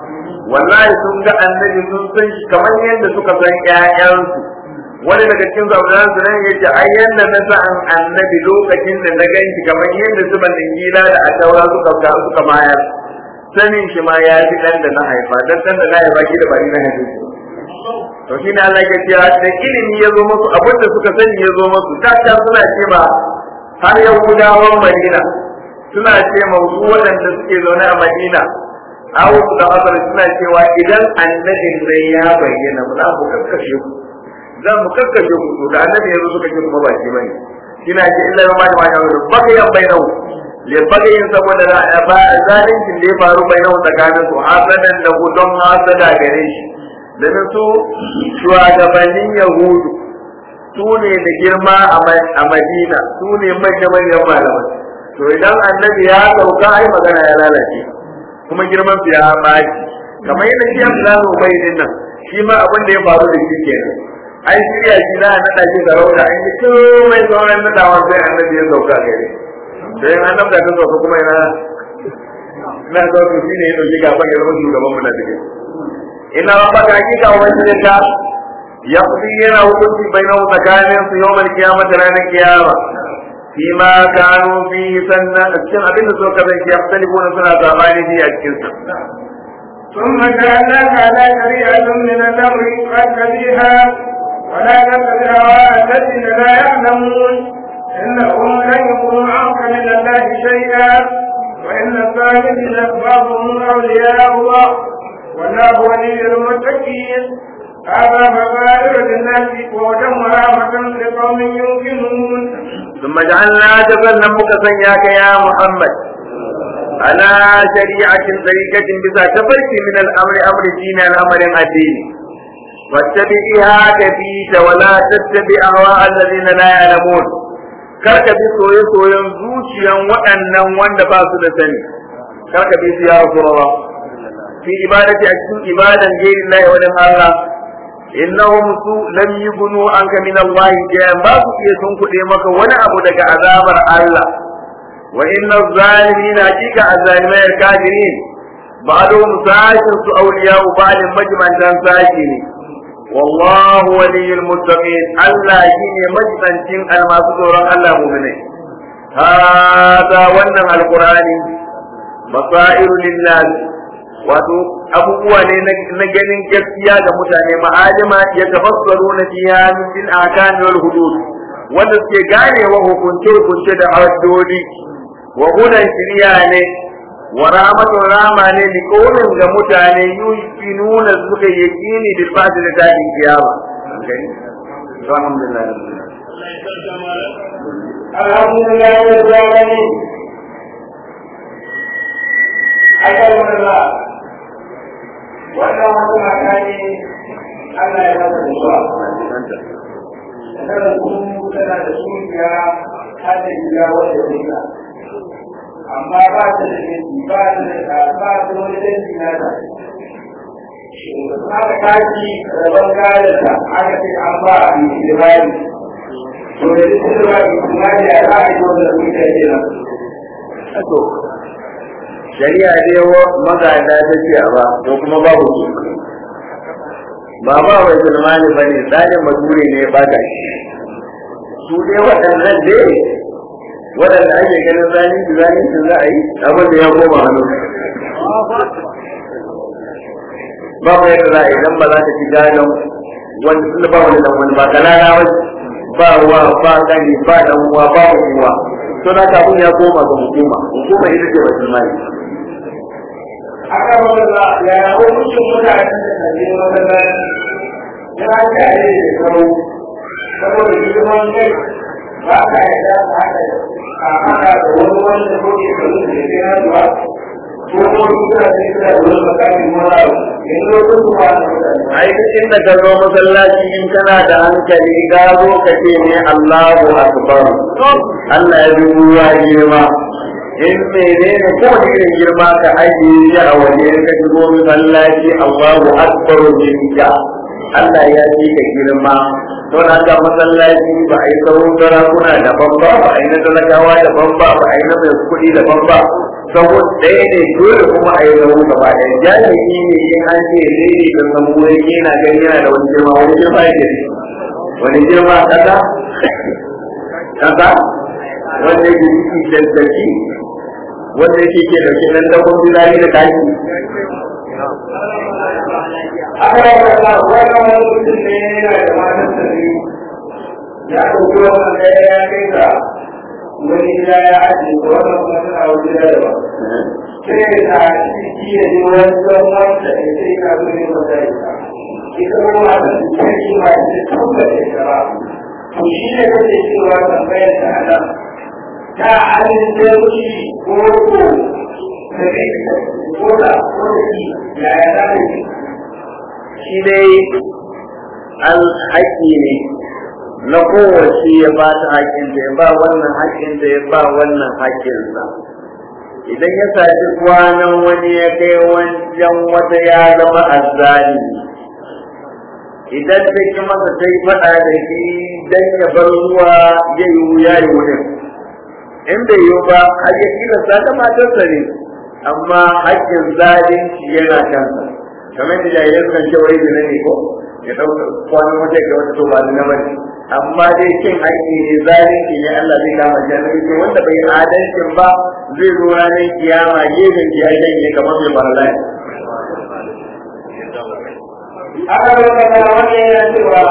wallahi sun ga annabi sun san shi kamar yadda suka san ƴaƴansu. Wani daga cikin zaburan su nan yace ai yanda na san annabi lokacin da na ganshi kamar yadda su ban gida da ataura suka ga suka bayar sanin shi ma ya fi dan da na haifa dan dan da na haifa ki da bari na haife shi to shi ne Allah ya ce da ilimi ya zo musu abinda suka sani ya zo musu ta ta suna ce ba har Yahudawan Madina suna ce ma su waɗanda suke zaune a Madina awu da Hazar suna cewa idan annabin nan ya bayyana ba za ku kakkashe ku za mu kakkashe ku to da annabi yanzu suka ce kuma ba shi bane kina ce illa ma ma ya baka yan bainahu le baka yin saboda da ba zalincin da ya faru bainahu tsakanin su hasadan da gudun hasada gare shi dan su shugabannin yahudu su ne da girma a Madina su ne manyan manyan malamai to idan annabi ya sauka ai magana ya lalace kuma girman su ya maki kamar yadda shi Abdullahi Ubaydin nan shi ma abin da ya faru da shi kenan ai shirya shi za a naɗa shi sarauta an yi komai sauran naɗawa sai annabi ya sauka gare sai an naɗa ta sauka kuma ina ina sauka shi ne ya ɗauki gaban ya zama shugaban mu na cikin ina ba ka hakika wani ne ka ya fi yana hukunci bai na tsakanin su yau mai kiyama da ranar kiyama fi ma kanu fi sannan a cikin abin da suka zai ya fi suna zamani fi a cikin sa ثم جعلناك على شريعة من الأمر فاتبعها ولا تتبع هواء الذين لا يعلمون إنهم لن يكونوا عنك من الله شيئا وإن الظالمين بعضهم أولياء الله والله ولي المتقين هذا بصائر للناس وهدى ورحمة لقوم يوقنون ثم جعلنا جبلنا مكسنياك يا محمد على شريعة طريقة بذا تفرق من الأمر أمر الدين الأمر الدين واتبعها كفيت ولا تتبع أهواء الذين لا يعلمون karka bi soye soyen zuciyan waɗannan wanda ba su da sani karka bi su ya rasulullah fi ibadati a cikin ibadan gairin Allah wa dan Allah innahum su lam yubnu anka min Allah ja'an ba su iya sun kuɗe maka wani abu daga azabar Allah wa inna zalimina hakika azzalimai kafirin ba'dhum sa'atun su awliya'u ba'din majma'an sashi ne والله ولي المتقين الله شيء مجبنتين الماسدور الله مؤمنين هذا wannan alqur'ani basairu lillah wato abubuwa ne na ganin gaskiya ga mutane ma'alima ya tafassaluna fiha min fil ahkam wal hudud wanda suke gane wa hukunce hukunce da haddodi wa hudan shiriya ne wa rahmatun rahma ne li qawmin ga mutane yuqinuna suka yaqini bil ba'd da dadi kiyama alhamdulillah alhamdulillah rabbil alamin alhamdulillah wannan wata makani Allah ya bada zuwa kada ku tana da sunniya hada gida wanda yake amma ba ta da dangi ba ta da ba ta wani dangi na da aka kaji rabon kayansa aka ce an ba a yi jirani to da duk da ba yi jirani a za a yi wanda su ke jira to shari'a ne wa magana ta ce a ba ko kuma babu su ba ba wai zulmani bane tsarin mazuri ne ya bada shi su dai waɗannan dai waɗanda ake ganin zalunci zalunci za a yi abin da ya koma hannu ba mu yadda za a yi dan ba za ta ci gadon wanda sun ba wani dan wani ba kalala wani ba ruwa ba gani ba dan uwa ba uwa to na kafin ya koma ga hukuma hukuma ita ce ba sulmani aka wanda ya yawo mutum mutane da ne wanda ya ga ne da kawo saboda girman kai ba ka yarda ba ka a haka da wani wanda ko ke kalu da ke nan ba ko ko duka ne da wani makami mura yanzu ko su ba ai duk inda ka zo masallaci in kana da hankali ga zo ka ce ne Allahu akbar Allah ya dubu ya girma in menene ko da irin girma ka ajiye shi a waje ka shigo masallaci Allahu akbar jinka Allah ya ji ka girma don haka masallaci ba a yi sauran sarakuna daban ba ba a yi na talakawa daban ba ba a yi na mai kuɗi daban ba saboda ɗaya ne dole kuma a yi sauran gaba ɗaya jami'i ne in an ce zai ne ka samu wani yana gani yana da wani girma wani girma ya gani wani girma ƙasa ƙasa wanda yake ciki daddaki wanda yake ke dauke nan dakon bilali da kashi aka yi kasa wannan wani mutum ne yana da matan sani ya ɗauki wannan ɗaya ya kai ga wani gida ya ajiye ko wannan kuma suna wani gida da ba sai ya ta ciki ya ji wani don wanda ya sai ka zo ne mata ya ta ita kuma a kan cikin ma ya ce tuka da ita ba to shi ne kake cewa tambayar da ana ta alintarci ko ko da kai ko da ko da shi ya ya ta ne shi dai alhaƙi ne na kowace ya ba ta haƙinta ya ba wannan haƙinta ya ba wannan haƙinsa idan ya saci kwanan wani ya kai wancan wata ya zama azzali idan ta ki masa ta yi faɗa da shi dan ya bar zuwa ya yi wuya yi wurin in bai yi ba har ya tilasta ta matarsa ne amma haƙƙin zalunci yana kansa kamar da jahilan kan ce wai da ne ko ya dauka kwanan wata ga wata to ba da bane amma dai kin haƙƙi ne zalunci ne Allah zai kama shi annabi ce wanda bai adalcin ba zai zo ranar kiyama gefen jiyayen ne kamar mai baralai aka rubuta wani yana cewa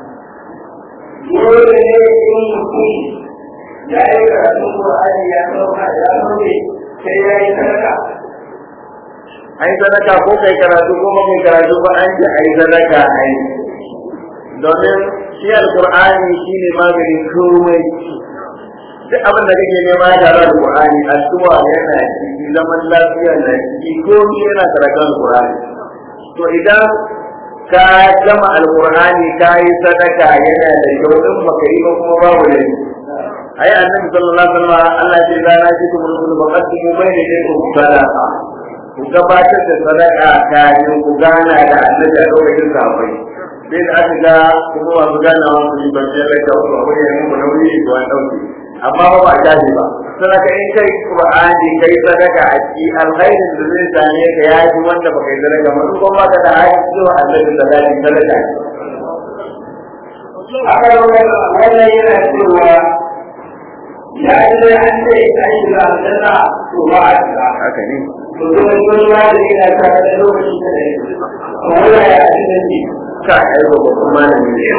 dole ne in mutum ya yi karatun Qur'ani ya sauka ya sauke sai ya yi sadaka ai sadaka ko kai karatu ko ba kai karatu ba an ce ai sadaka ai domin shi alqur'ani shine maganin komai duk abin da kake nema ya tare da alqur'ani addu'a yana ciki zaman lafiya na ciki komai yana karatun alqur'ani to idan ka gama alqur'ani ka yi sadaka yana da kyau in baka yi ba kuma babu ne ai annabi sallallahu alaihi wasallam Allah ya ce da na ji kuma kullu baqatu bayna yadaykum sadaqa ku gabatar da sadaka kafin ku gana da annabi a lokacin sahabbai sai da aka ga kuma masu ganawa su yi bancin raka wasu abu ne mu nauyi da wani dauki amma ba ba tashi ba sadaka in kai qur'ani kai sadaka a ci alkhairin da zai same ka ya ji wanda baka yi sadaka ba ko ba ka da haƙƙi zuwa annabi da zai sadaka aka rubuta wannan yana cewa ya ce an ce ita yi da aljanna to ba a shiga haka ne to kuma sun ba da ina ta da lokaci da ne to wannan ya ce ne ka ai ba ba kuma malami ne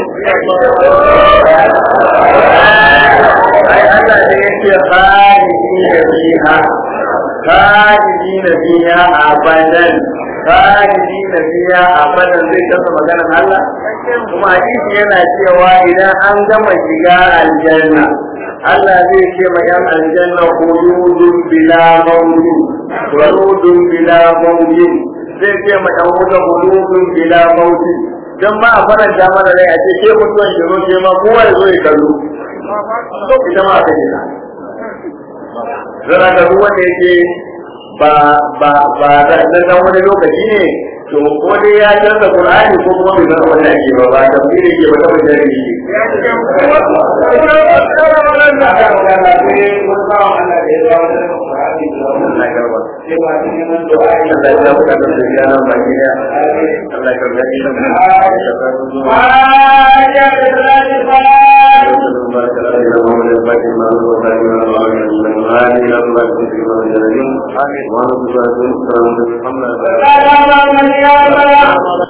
ai Allah ne yake khalidina fiha khalidina fiha abadan khalidina fiha abadan zai kasa maganar Allah kuma hadisi yana cewa idan an gama shiga aljanna Allah zai ce ma yan aljanna khuludun bila mawti khuludun bila mawti zai ce ma yan wuta khuludun bila mawti dan ma a faranta mana rai a ce ke mutuwan shi roke ma kowa ya zo ya kallo ita ma aka jira zara ga ruwan da yake ba ba ba da dan wani lokaci ne to ko dai ya canza Qur'ani ko kuma bai san wannan ke ba ba tafsiri ke ba ta bayyana ne Allah ya